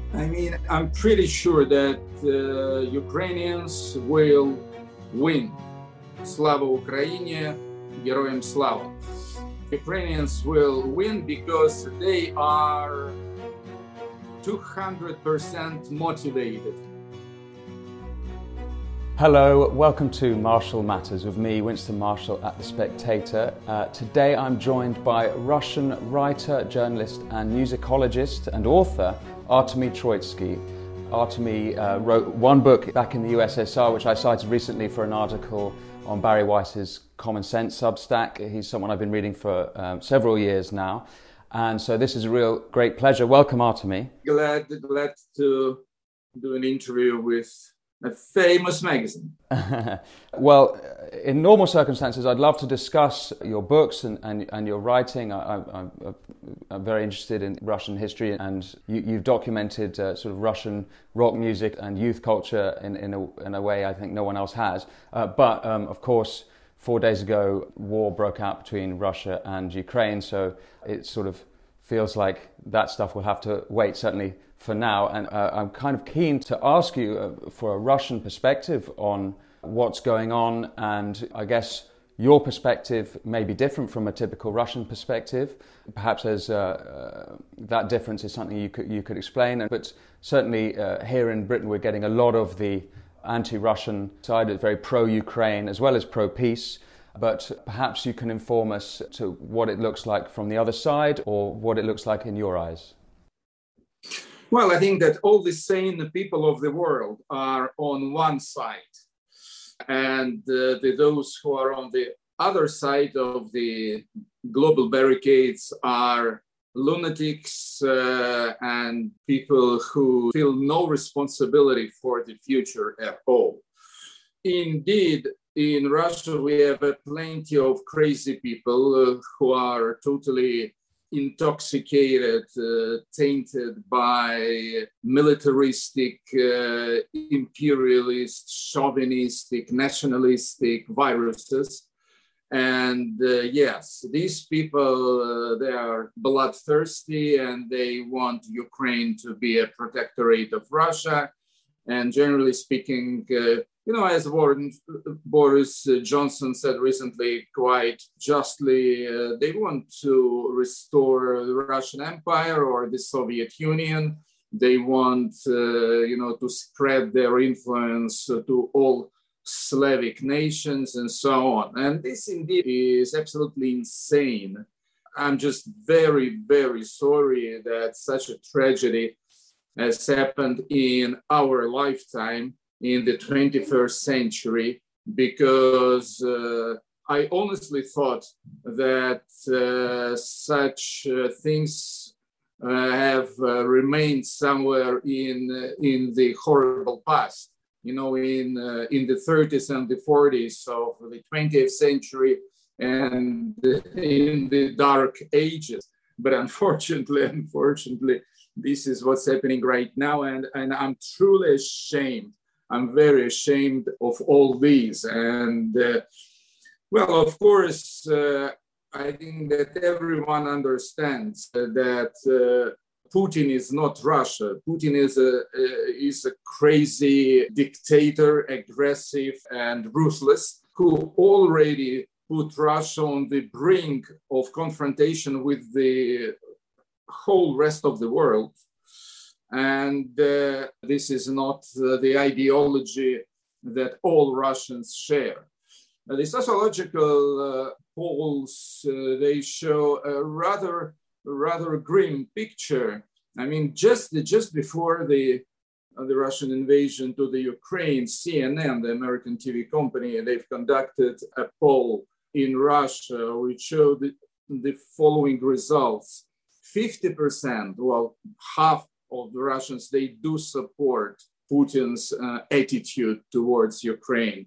I mean, I'm pretty sure that Ukrainians will win. Slava Ukraini, Героям Slava. Ukrainians will win because they are 200% motivated. Hello, welcome to Marshall Matters with me, Winston Marshall at The Spectator. Today I'm joined by Russian writer, journalist and musicologist and author Artemy Troitsky. Artemy wrote one book back in the USSR, which I cited recently for an article on Barry Weiss's Common Sense Substack. He's someone I've been reading for several years now. And so this is a real great pleasure. Welcome, Artemy. Glad to do an interview with a famous magazine. Well, in normal circumstances, I'd love to discuss your books and your writing. I'm very interested in Russian history, and you've documented sort of Russian rock music and youth culture in a way I think no one else has. But of course, 4 days ago, war broke out between Russia and Ukraine, so it sort of feels like that stuff will have to wait, certainly for now. And I'm kind of keen to ask you for a Russian perspective on what's going on, and I guess your perspective may be different from a typical Russian perspective. Perhaps there's that difference is something you could explain. But certainly here in Britain, we're getting a lot of the anti-Russian side. It's very pro-Ukraine as well as pro-peace. But perhaps you can inform us to what it looks like from the other side, or what it looks like in your eyes. Well, I think that all the sane people of the world are on one side, and those who are on the other side of the global barricades are lunatics and people who feel no responsibility for the future at all. Indeed, in Russia, we have plenty of crazy people who are totally intoxicated, tainted by militaristic, imperialist, chauvinistic, nationalistic viruses. And yes, these people, they are bloodthirsty and they want Ukraine to be a protectorate of Russia. And generally speaking, as Boris Johnson said recently, quite justly, they want to restore the Russian Empire or the Soviet Union. They want, to spread their influence to all Slavic nations and so on. And this indeed is absolutely insane. I'm just very, very sorry that such a tragedy has happened in our lifetime in the 21st century, because I honestly thought that such things have remained somewhere in the horrible past, in the 30s and the 40s of the 20th century and in the dark ages. But unfortunately, this is what's happening right now, and I'm truly ashamed. I'm very ashamed of all these. And of course, I think that everyone understands that Putin is not Russia. Putin is a crazy dictator, aggressive and ruthless, who already put Russia on the brink of confrontation with the whole rest of the world. And this is not the ideology that all Russians share. The sociological polls, they show a rather grim picture. I mean, just before the Russian invasion to the Ukraine, CNN, the American TV company, they've conducted a poll in Russia which showed the following results. 50%, half of the Russians, they do support Putin's attitude towards Ukraine.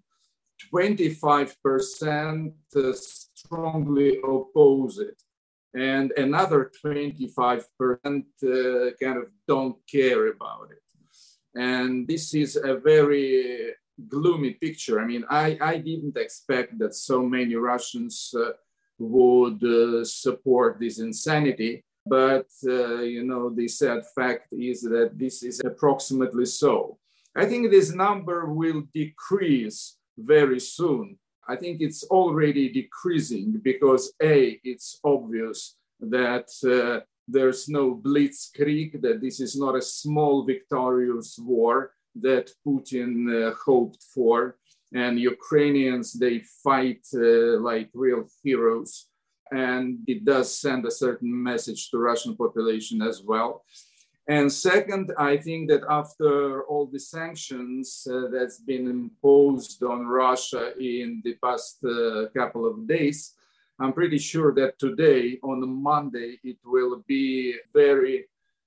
25% strongly oppose it. And another 25% kind of don't care about it. And this is a very gloomy picture. I mean, I didn't expect that so many Russians would support this insanity. But, the sad fact is that this is approximately so. I think this number will decrease very soon. I think it's already decreasing because it's obvious that there's no blitzkrieg, that this is not a small victorious war that Putin hoped for. And Ukrainians, they fight like real heroes. And it does send a certain message to Russian population as well. And second, I think that after all the sanctions that's been imposed on Russia in the past couple of days, I'm pretty sure that today, on Monday, it will be very,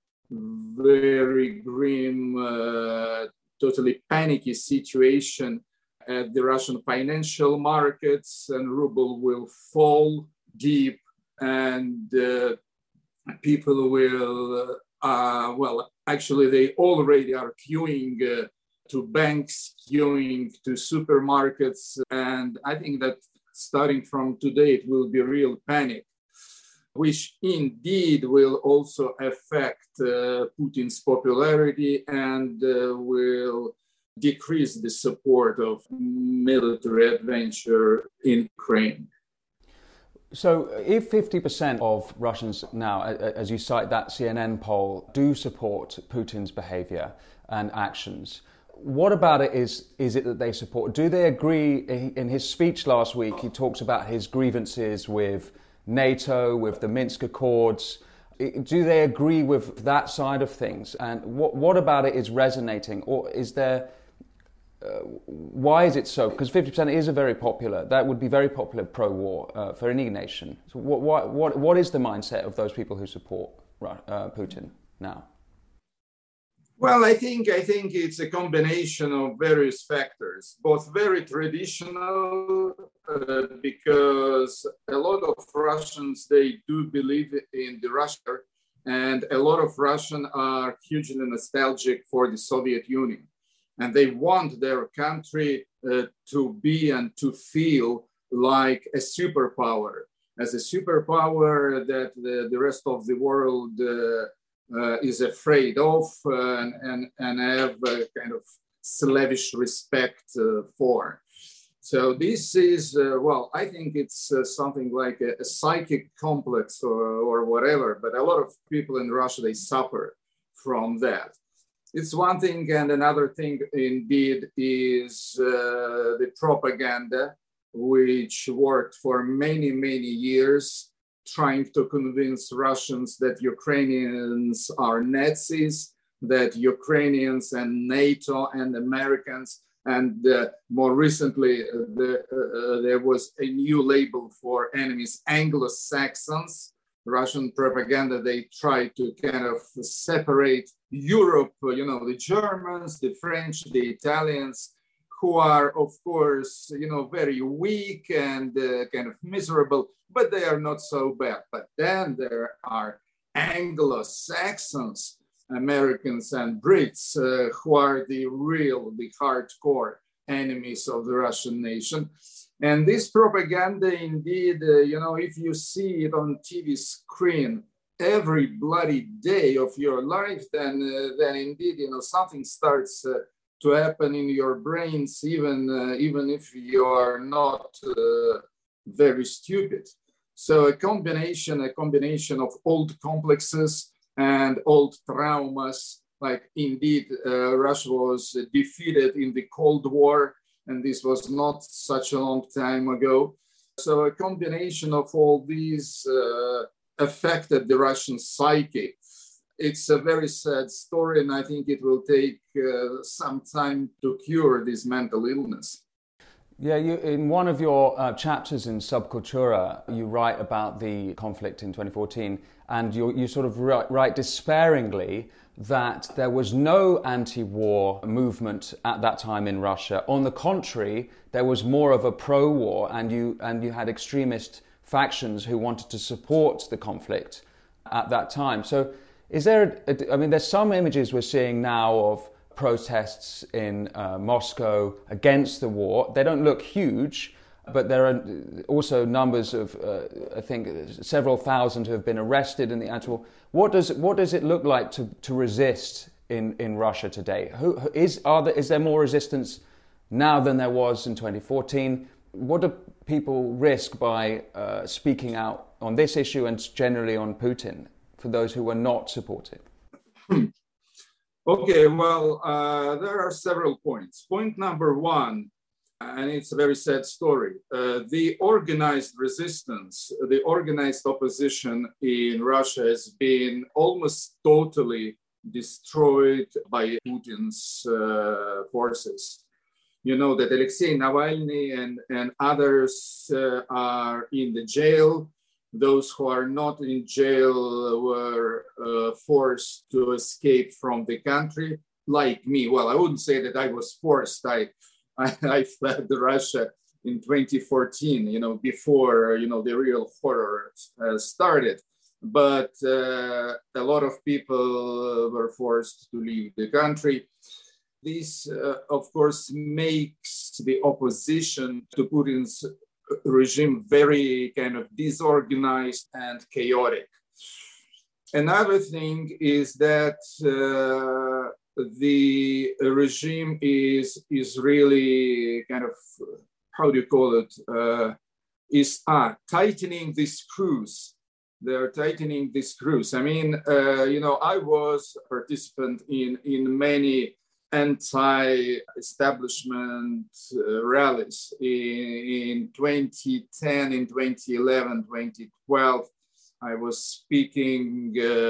very grim, totally panicky situation at the Russian financial markets, and ruble will fall deep, and people will, actually they already are queuing to banks, queuing to supermarkets. And I think that starting from today, it will be real panic, which indeed will also affect Putin's popularity and will decrease the support of military adventure in Ukraine. So if 50% of Russians now, as you cite that CNN poll, do support Putin's behavior and actions, what about it is it that they support? Do they agree? In his speech last week, he talks about his grievances with NATO, with the Minsk Accords. Do they agree with that side of things? And what about it is resonating? Or is there... why is it so? Because 50% is that would be very popular pro-war for any nation. So what is the mindset of those people who support Putin now? Well, I think it's a combination of various factors, both very traditional, because a lot of Russians, they do believe in the Russia, and a lot of Russians are hugely nostalgic for the Soviet Union. And they want their country to be and to feel like a superpower, as a superpower that the rest of the world is afraid of and have a kind of slavish respect for. So this is, I think it's something like a psychic complex or whatever, but a lot of people in Russia, they suffer from that. It's one thing, and another thing indeed is the propaganda, which worked for many, many years, trying to convince Russians that Ukrainians are Nazis, that Ukrainians and NATO and Americans, and more recently, there was a new label for enemies, Anglo-Saxons. Russian propaganda, they try to kind of separate Europe, the Germans, the French, the Italians, who are, of course, very weak and kind of miserable, but they are not so bad. But then there are Anglo-Saxons, Americans and Brits, who are the hardcore enemies of the Russian nation. And this propaganda, indeed, if you see it on TV screen every bloody day of your life, then indeed, something starts to happen in your brains, even if you are not very stupid. So a combination of old complexes and old traumas, like indeed Russia was defeated in the Cold War, and this was not such a long time ago. So a combination of all these affected the Russian psyche. It's a very sad story, and I think it will take some time to cure this mental illness. Yeah, in one of your chapters in Subcultura, you write about the conflict in 2014, and you sort of write despairingly that there was no anti-war movement at that time in Russia. On the contrary, there was more of a pro-war, and you had extremist factions who wanted to support the conflict at that time. So is there, there's some images we're seeing now of protests in Moscow against the war. They don't look huge, But there are also numbers of, I think, several thousand who have been arrested in the actual. What does it look like to resist in Russia today? Is there more resistance now than there was in 2014? What do people risk by speaking out on this issue and generally on Putin for those who are not supportive? Okay, well, there are several points. Point number one, and it's a very sad story. The organized resistance, the organized opposition in Russia has been almost totally destroyed by Putin's forces. You know that Alexei Navalny and others are in the jail. Those who are not in jail were forced to escape from the country, like me. Well, I wouldn't say that I was forced. I fled Russia in 2014, before, the real horror started. But a lot of people were forced to leave the country. This, of course, makes the opposition to Putin's regime very kind of disorganized and chaotic. Another thing is that the regime is really kind of, how do you call it, is tightening the screws. They're tightening the screws. I mean, I was a participant in many anti-establishment rallies in 2010, in 2011, 2012. I was speaking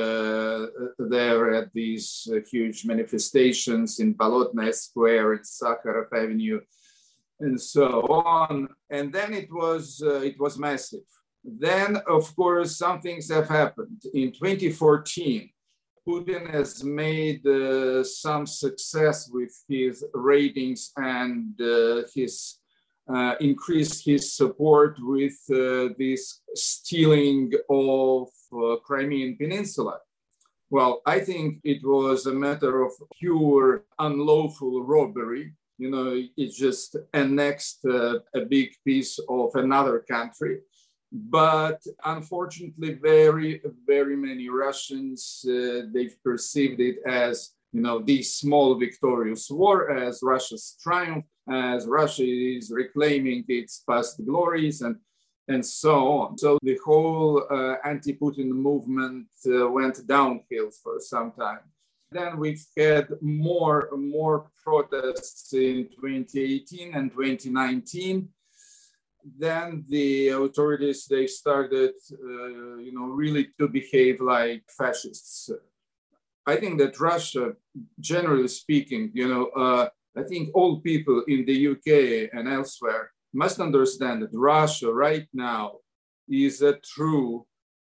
there at these huge manifestations in Bolotnaya Square, in Sakharov Avenue, and so on. And then it was massive. Then, of course, some things have happened. In 2014, Putin has made some success with his ratings and his increased his support with this stealing of Crimean Peninsula. Well, I think it was a matter of pure unlawful robbery. It just annexed a big piece of another country. But unfortunately, very, very many Russians, they've perceived it as, the small victorious war, as Russia's triumph, as Russia is reclaiming its past glories and so on. So the whole anti-Putin movement went downhill for some time. Then we've had more protests in 2018 and 2019. Then the authorities, they started, really to behave like fascists. I think that Russia, generally speaking, I think all people in the UK and elsewhere must understand that Russia right now is a true,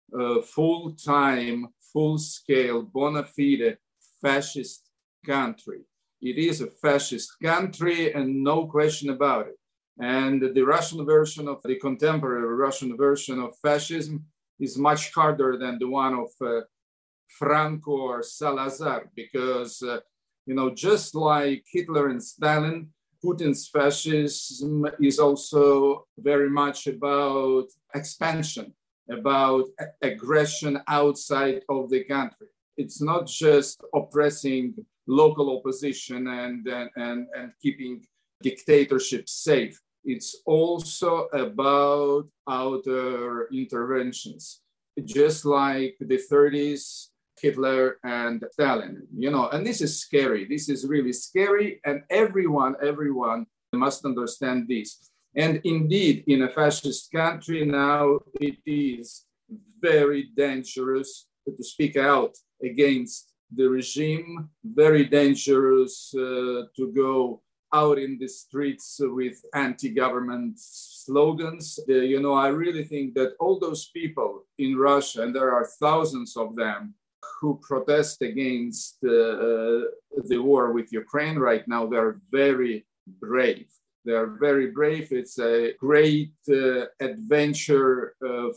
full-time, full-scale, bona fide fascist country. It is a fascist country and no question about it. And the Russian version of the contemporary Russian version of fascism is much harder than the one of Franco or Salazar, because, just like Hitler and Stalin, Putin's fascism is also very much about expansion, about aggression outside of the country. It's not just oppressing local opposition and keeping dictatorship safe. It's also about outer interventions, just like the 30s, Hitler and Stalin, and this is scary. This is really scary. And everyone must understand this. And indeed, in a fascist country now, it is very dangerous to speak out against the regime, very dangerous to go out in the streets with anti-government slogans. I really think that all those people in Russia, and there are thousands of them, who protest against the war with Ukraine right now, they're very brave. They're very brave. It's a great adventure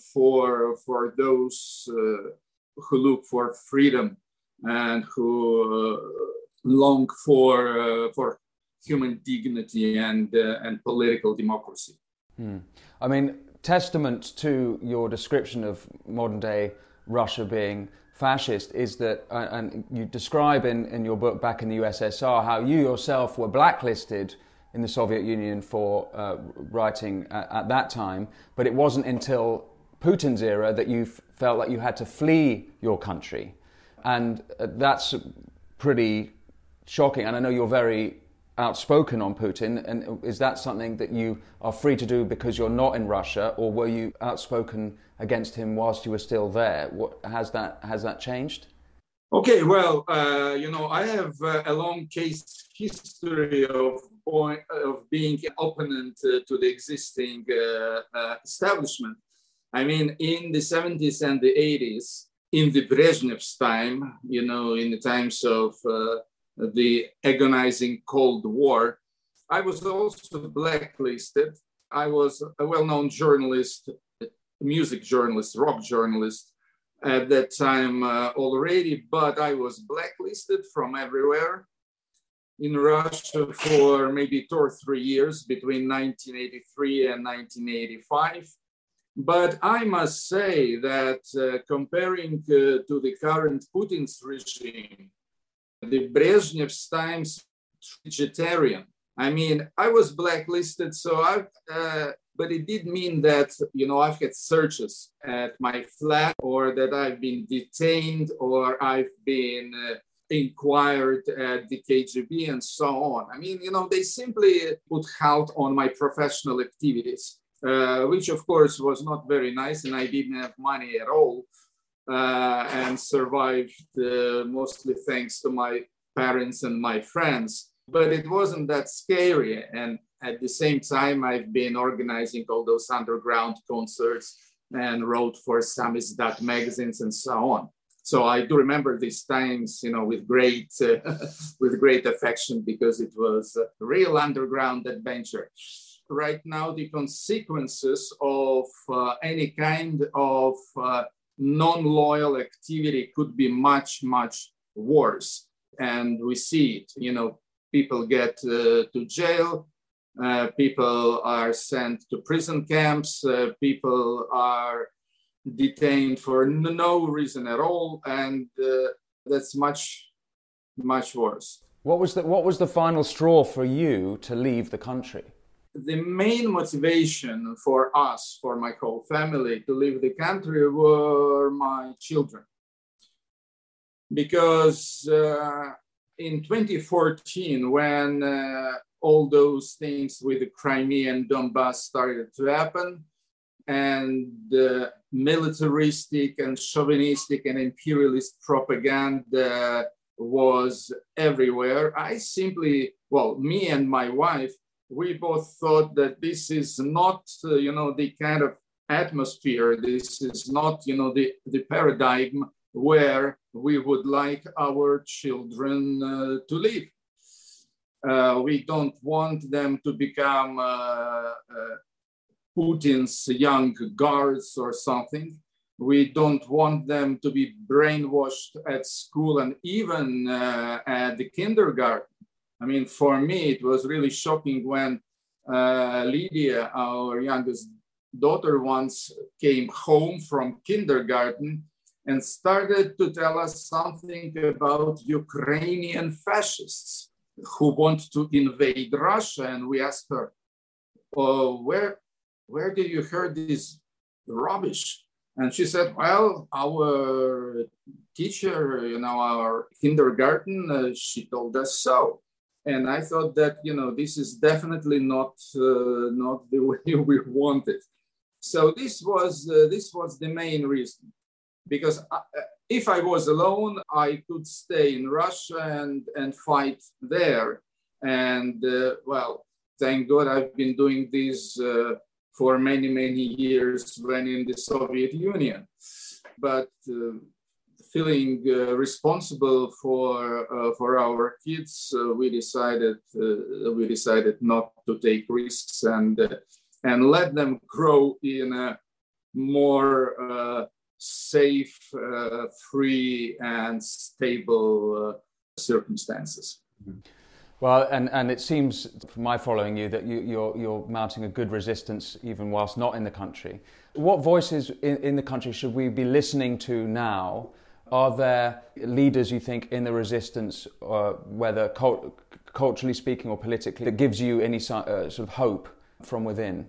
for those who look for freedom and who long for human dignity and political democracy. I mean, testament to your description of modern day Russia being fascist is that, and you describe in your book Back in the USSR, how you yourself were blacklisted in the Soviet Union for writing at that time, but it wasn't until Putin's era that you felt like you had to flee your country. And that's pretty shocking. And I know you're very outspoken on Putin. And is that something that you are free to do because you're not in Russia, or were you outspoken against him whilst you were still there? What has that changed? Okay, well, I have a long case history of being an opponent to the existing establishment. I mean, in the 70s and the 80s, in the Brezhnev's time, in the times of the agonizing Cold War, I was also blacklisted. I was a well-known journalist, music journalist, rock journalist at that time already, but I was blacklisted from everywhere in Russia for maybe 2 or 3 years between 1983 and 1985. But I must say that comparing to the current Putin's regime, the Brezhnev's times vegetarian. I mean, I was blacklisted, but it did mean that, I've had searches at my flat, or that I've been detained, or I've been inquired at the KGB and so on. I mean, they simply put halt on my professional activities, which of course was not very nice, and I didn't have money at all, and survived mostly thanks to my parents and my friends. But it wasn't that scary. And at the same time, I've been organizing all those underground concerts and wrote for Samizdat magazines and so on. So I do remember these times, with great affection, because it was a real underground adventure. Right now, the consequences of any kind of non-loyal activity could be much, much worse. And we see it, people get to jail, people are sent to prison camps, people are detained for no reason at all, and that's much, much worse. What was the final straw for you to leave the country? The main motivation for us, for my whole family, to leave the country were my children. Because in 2014, when all those things with the Crimea and Donbass started to happen, and militaristic and chauvinistic and imperialist propaganda was everywhere, me and my wife, we both thought that this is not, the kind of atmosphere, this is not, the paradigm where we would like our children to live. We don't want them to become Putin's young guards or something. We don't want them to be brainwashed at school and even at the kindergarten. I mean, for me, it was really shocking when Lydia, our youngest daughter, once came home from kindergarten and started to tell us something about Ukrainian fascists who want to invade Russia. And we asked her, where did you hear this rubbish? And she said, well, our teacher, our kindergarten, she told us so. And I thought that, this is definitely not the way we wanted. So this was the main reason. Because if I was alone, I could stay in Russia and fight there. And thank God I've been doing this for many, many years when in the Soviet Union. But feeling responsible for our kids, we decided not to take risks and let them grow in a more safe, free, and stable circumstances. Well, and it seems from my following you that you're mounting a good resistance even whilst not in the country. What voices in the country should we be listening to now? Are there leaders, you think, in the resistance, whether culturally speaking or politically, that gives you any sort of hope from within?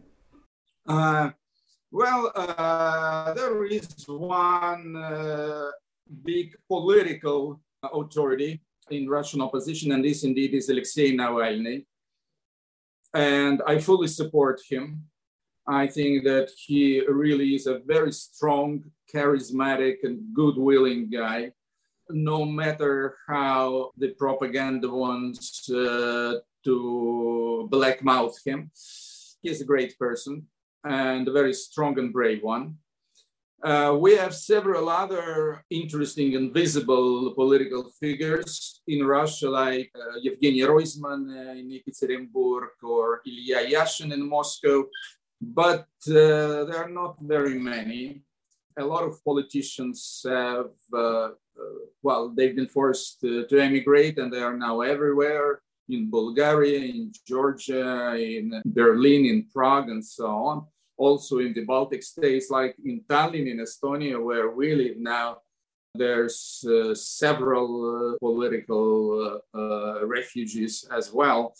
There is one big political authority in Russian opposition, and this indeed is Alexei Navalny. And I fully support him. I think that he really is a very strong, charismatic, and good-willing guy. No matter how the propaganda wants to blackmouth him, he's a great person and a very strong and brave one. We have several other interesting and visible political figures in Russia, like Yevgeny Roizman in Ekaterinburg or Ilya Yashin in Moscow, but there are not very many. A lot of politicians have, they've been forced to emigrate, and they are now everywhere, in Bulgaria, in Georgia, in Berlin, in Prague, and so on. Also in the Baltic states, like in Tallinn, in Estonia, where we live now, there's several political refugees as well.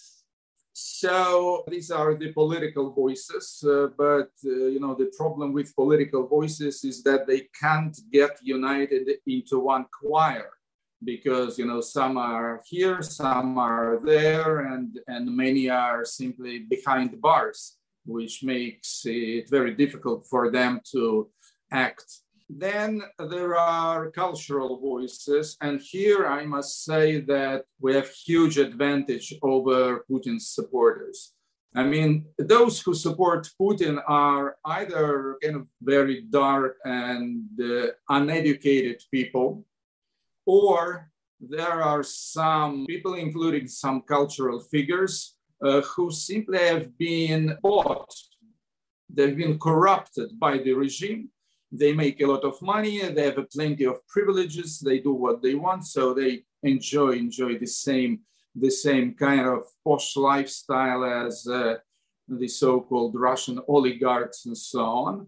So these are the political voices, but the problem with political voices is that they can't get united into one choir, because some are here, some are there, and many are simply behind bars, which makes it very difficult for them to act. Then there are cultural voices, and here I must say that we have huge advantage over Putin's supporters. I mean, those who support Putin are either kind of very dark and uneducated people, or there are some people, including some cultural figures, who simply have been bought. They've been corrupted by the regime. They make a lot of money, they have plenty of privileges, they do what they want, so they enjoy the same kind of posh lifestyle as the so-called Russian oligarchs and so on.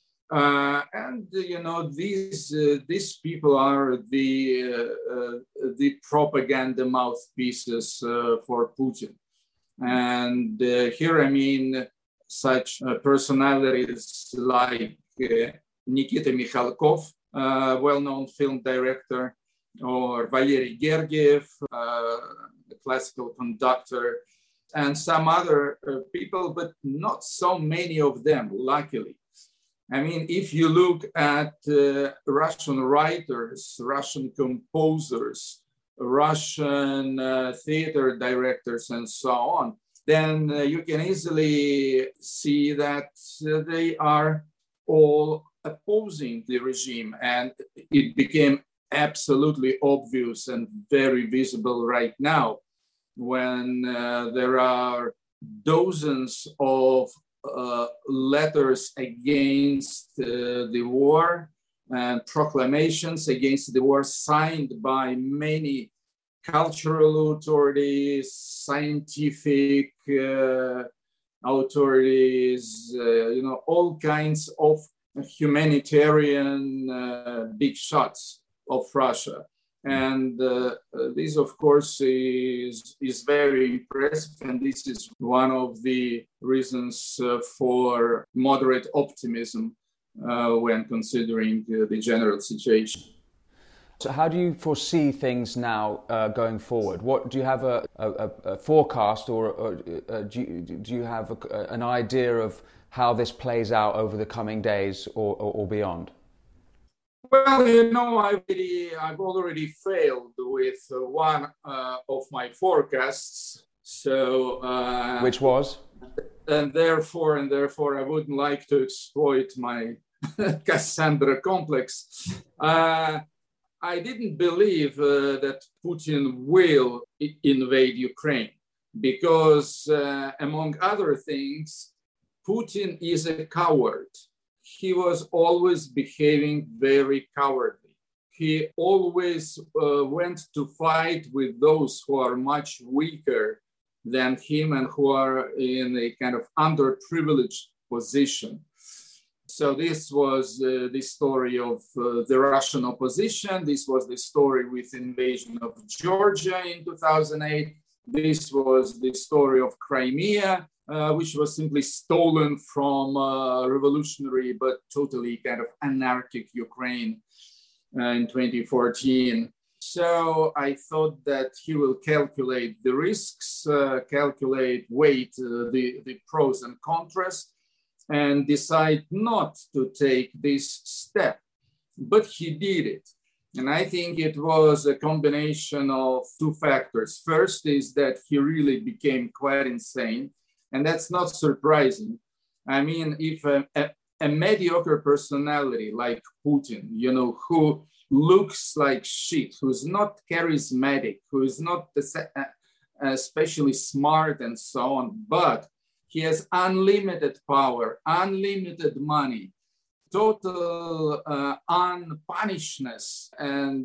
These people are the propaganda mouthpieces for Putin. And here, I mean, such personalities like Nikita Mikhalkov, well-known film director, or Valery Gergiev, a classical conductor, and some other people, but not so many of them, luckily. I mean, if you look at Russian writers, Russian composers, Russian theater directors, and so on, then you can easily see that they are all opposing the regime. And it became absolutely obvious and very visible right now when there are dozens of letters against the war and proclamations against the war signed by many cultural authorities, scientific authorities, all kinds of humanitarian big shots of Russia. And this, of course, is very impressive. And this is one of the reasons for moderate optimism when considering the general situation. So how do you foresee things now going forward? What do you have a forecast, or do you have an idea of how this plays out over the coming days or beyond? Well, I've already failed with one of my forecasts. So which was? And therefore, I wouldn't like to exploit my Cassandra complex. I didn't believe that Putin will invade Ukraine because, among other things, Putin is a coward. He was always behaving very cowardly. he always went to fight with those who are much weaker than him and who are in a kind of underprivileged position. So this was the story of the Russian opposition. This was the story with invasion of Georgia in 2008. This was the story of Crimea, which was simply stolen from revolutionary but totally kind of anarchic Ukraine in 2014. So I thought that he will calculate the risks, weight the pros and cons, and decide not to take this step. But he did it. And I think it was a combination of two factors. First is that he really became quite insane. And that's not surprising. I mean, if a mediocre personality like Putin, who looks like shit, who's not charismatic, who is not especially smart and so on, but he has unlimited power, unlimited money, total unpunishedness, and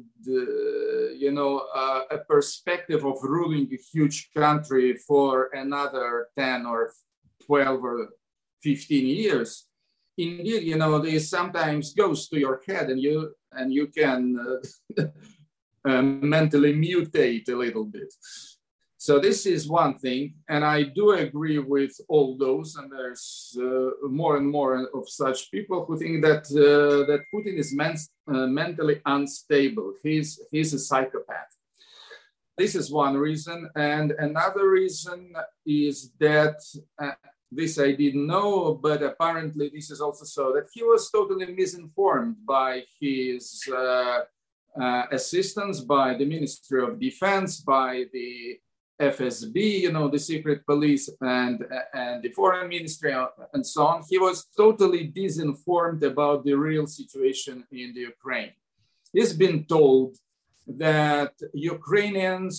a perspective of ruling a huge country for another 10 or 12 or 15 years. Indeed, this sometimes goes to your head, and you can mentally mutate a little bit. So this is one thing, and I do agree with all those, and there's more and more of such people who think that that Putin is mentally unstable. He's a psychopath. This is one reason, and another reason is that this I didn't know, but apparently this is also so that he was totally misinformed by his assistants, by the Ministry of Defense, by the FSB, the secret police, and the foreign ministry, and so on. He was totally disinformed about the real situation in the Ukraine. He's been told that Ukrainian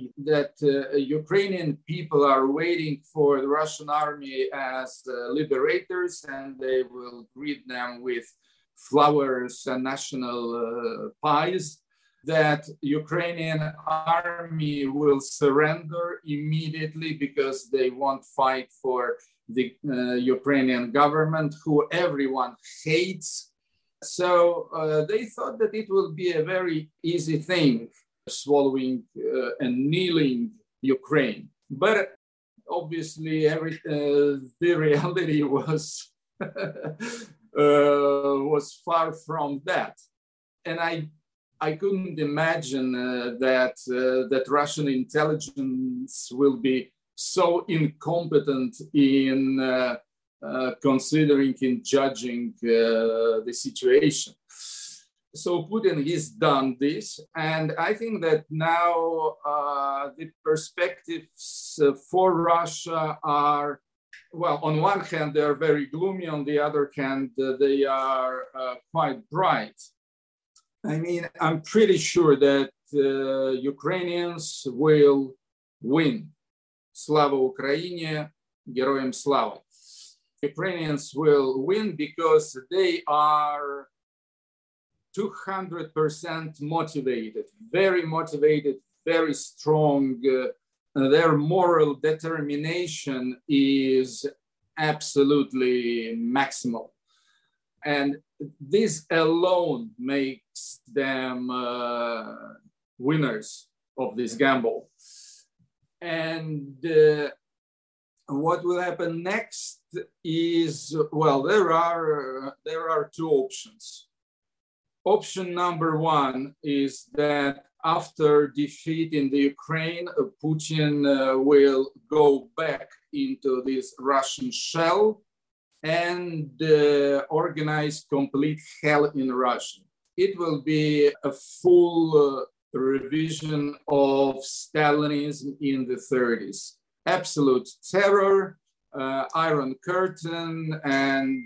people are waiting for the Russian army as liberators, and they will greet them with flowers and national pies. That Ukrainian army will surrender immediately because they won't fight for the Ukrainian government, who everyone hates. So they thought that it will be a very easy thing, swallowing and kneeling Ukraine. But obviously, the reality was was far from that, and I couldn't imagine that Russian intelligence will be so incompetent in considering, in judging the situation. So Putin has done this, and I think that now the perspectives for Russia are, well, on one hand, they are very gloomy. On the other hand, they are quite bright. I mean, I'm pretty sure that Ukrainians will win. Slava Ukraini, Geroyam Slava. Ukrainians will win because they are 200% motivated, very strong. Their moral determination is absolutely maximal. And this alone makes them winners of this gamble. And what will happen next is, well, there are two options. Option number one is that after defeat in the Ukraine, Putin will go back into this Russian shell and organize complete hell in Russia. It will be a full revision of Stalinism in the 30s. Absolute terror, Iron Curtain, and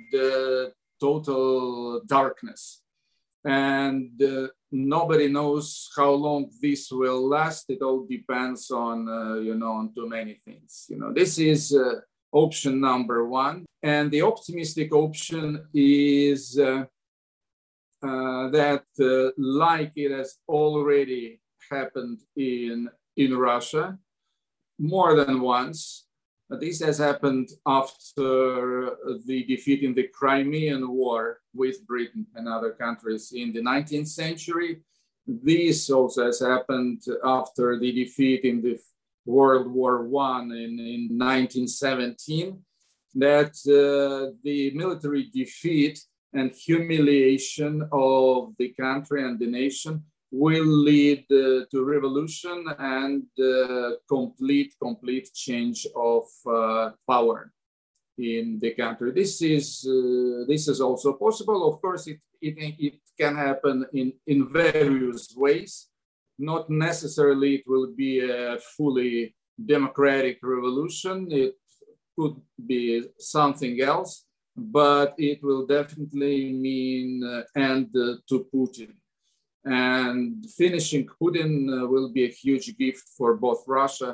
total darkness. And nobody knows how long this will last. It all depends on, on too many things. This is option number one. And the optimistic option is like it has already happened in Russia more than once. This has happened after the defeat in the Crimean War with Britain and other countries in the 19th century. This also has happened after the defeat in the World War I in 1917, that the military defeat and humiliation of the country and the nation will lead to revolution and complete change of power in the country. This is also possible. Of course, it can happen in various ways. Not necessarily it will be a fully democratic revolution. It could be something else, but it will definitely mean end to Putin. And finishing Putin will be a huge gift for both Russia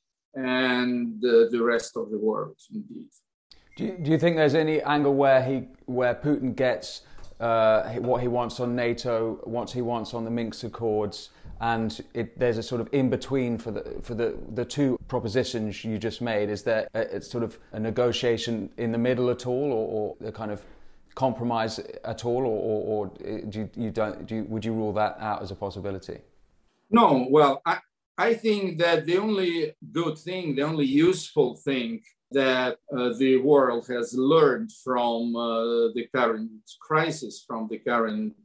and the rest of the world, indeed. Do you think there's any angle where Putin gets what he wants on NATO, what he wants on the Minsk Accords, and there's a sort of in between for the two propositions you just made? Is there it's sort of a negotiation in the middle at all, or a kind of compromise at all, or would you rule that out as a possibility? No, well, I think that the only good thing, the only useful thing that the world has learned from the current crisis, from the current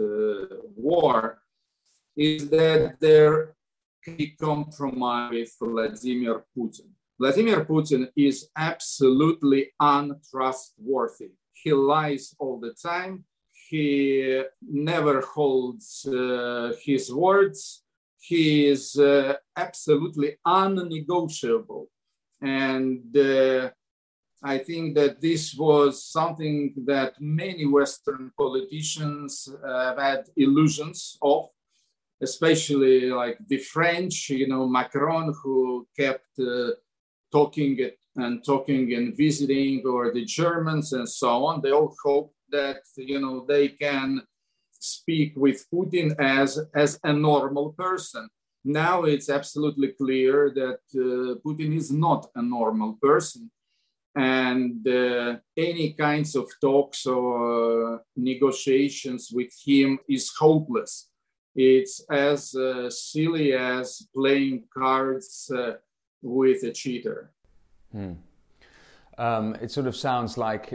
war, is that there can be compromise with Vladimir Putin. Vladimir Putin is absolutely untrustworthy. He lies all the time. He never holds his words. He is absolutely unnegotiable. And I think that this was something that many Western politicians have had illusions of, especially like the French, Macron, who kept talking and visiting, or the Germans and so on. They all hope that, they can speak with Putin as a normal person. Now it's absolutely clear that Putin is not a normal person, and any kinds of talks or negotiations with him is hopeless. It's as silly as playing cards with a cheater. It sort of sounds like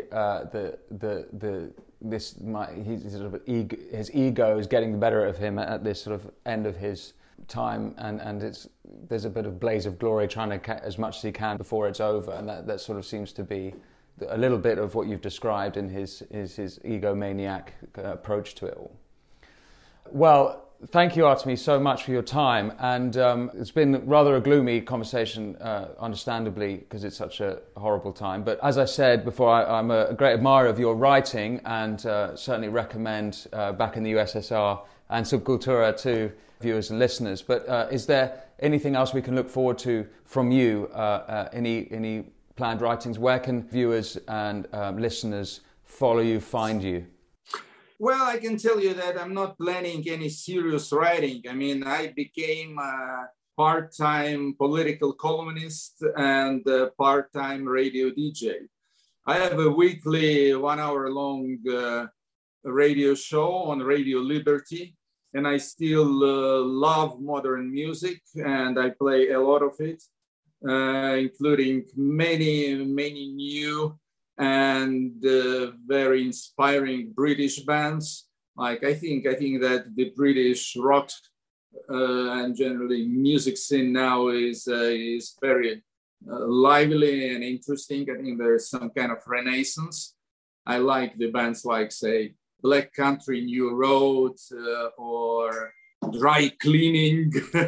his ego is getting the better of him at this sort of end of his time, and there's a bit of blaze of glory trying to catch as much as he can before it's over, and that sort of seems to be a little bit of what you've described in his egomaniac approach to it all. Well, thank you, Artemy, so much for your time. And it's been rather a gloomy conversation, understandably, because it's such a horrible time. But as I said before, I'm a great admirer of your writing, and certainly recommend Back in the USSR and Subkultura to viewers and listeners. But is there anything else we can look forward to from you? Any planned writings? Where can viewers and listeners follow you, find you? Well, I can tell you that I'm not planning any serious writing. I mean, I became a part-time political columnist and a part-time radio DJ. I have a weekly 1 hour long radio show on Radio Liberty, and I still love modern music, and I play a lot of it, including many new and very inspiring British bands. Like I think that the British rock and generally music scene now is very lively and interesting. I think there's some kind of renaissance. I like the bands like, say, Black Country New Road or Dry Cleaning.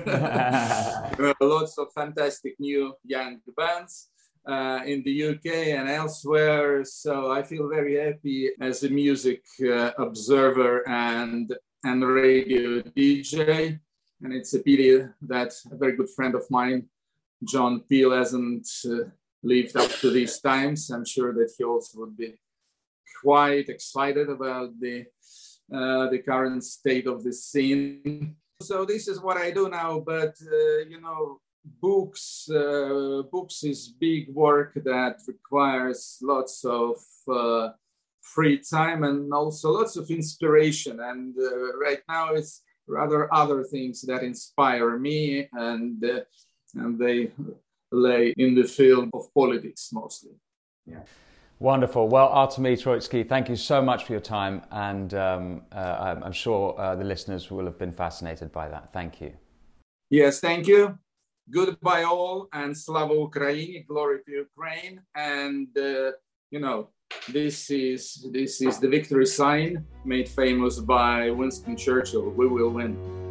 Lots of fantastic new young bands in the UK and elsewhere. So I feel very happy as a music observer and radio DJ. And it's a pity that a very good friend of mine, John Peel, hasn't lived up to these times. I'm sure that he also would be quite excited about the the current state of the scene. So this is what I do now, but books is big work that requires lots of free time and also lots of inspiration. And right now it's rather other things that inspire me, and they lay in the field of politics mostly. Yeah. Wonderful. Well, Artemy Troitsky, thank you so much for your time, and I'm sure the listeners will have been fascinated by that. Thank you. Yes, thank you. Goodbye all, and Slava Ukraini, glory to Ukraine. And this is the victory sign made famous by Winston Churchill. We will win.